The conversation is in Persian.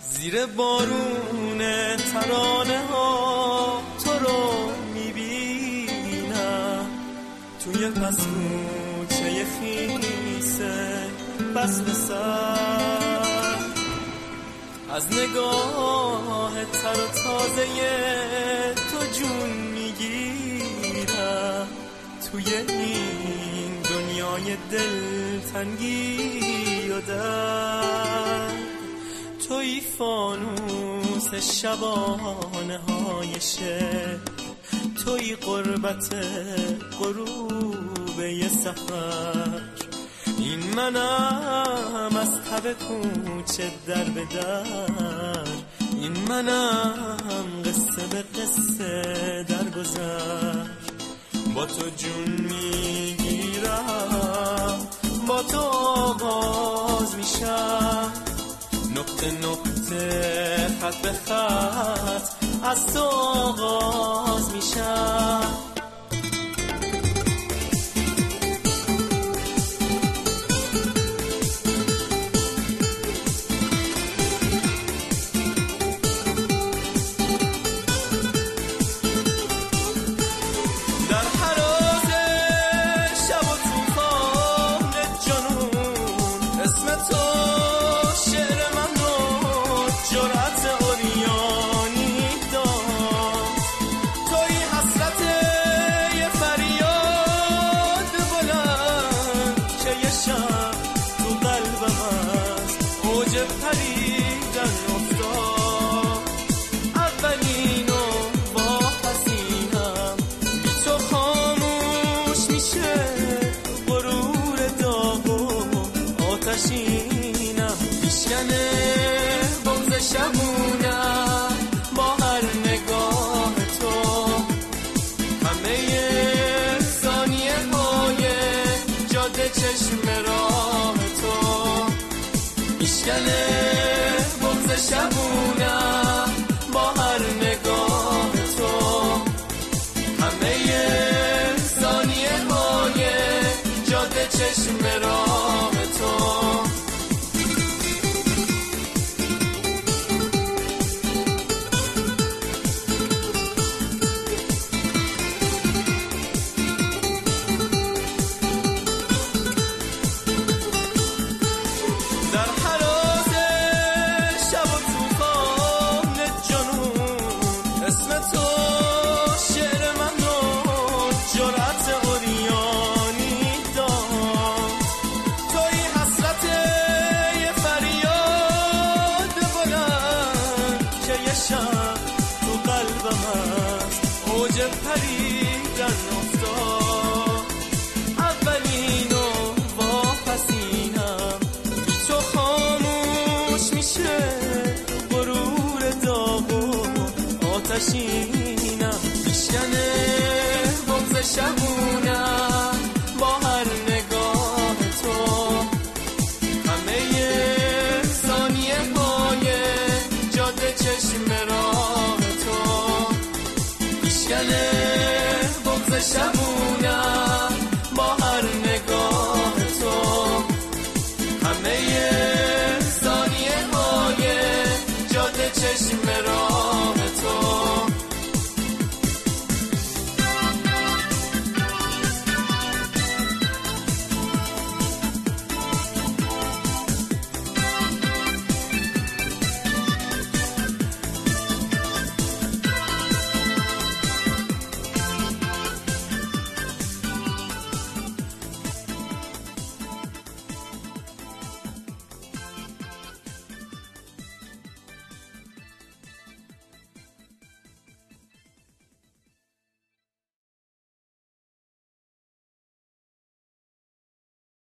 زیر بارون ترانه ها تو رو میبینم، توی پسوچه خیسه فصل سر، از نگاه تر و تازه تو جون میگیرم، توی این دنیای دلتنگی و درد. توی فانوس شبانه های شب، توی قربت غروب یه سفر، این منم از تب کوچه در به در، این منم قصه به قصه در گذر. با تو جون میگیرم، با تو آغاز میشم، نقطه نقطه خط به خط از تو آغاز میشم. پریدن افتاد اولین و واپسینم، بی تو خاموش میشه غرور داغ و آتشینم، میشکنه بغض شبونم با هر نگاه تو، همه ثانیه های جاده چشم راه تو، میشکنه بغض شبونم با هر نگاه تو، همه ثانیه های جاده چشم راه تو. تو قلبم هست اوج پریدن افتاد اولین و واپسینم، بی تو خاموش میشه غرور داغ و آتشین.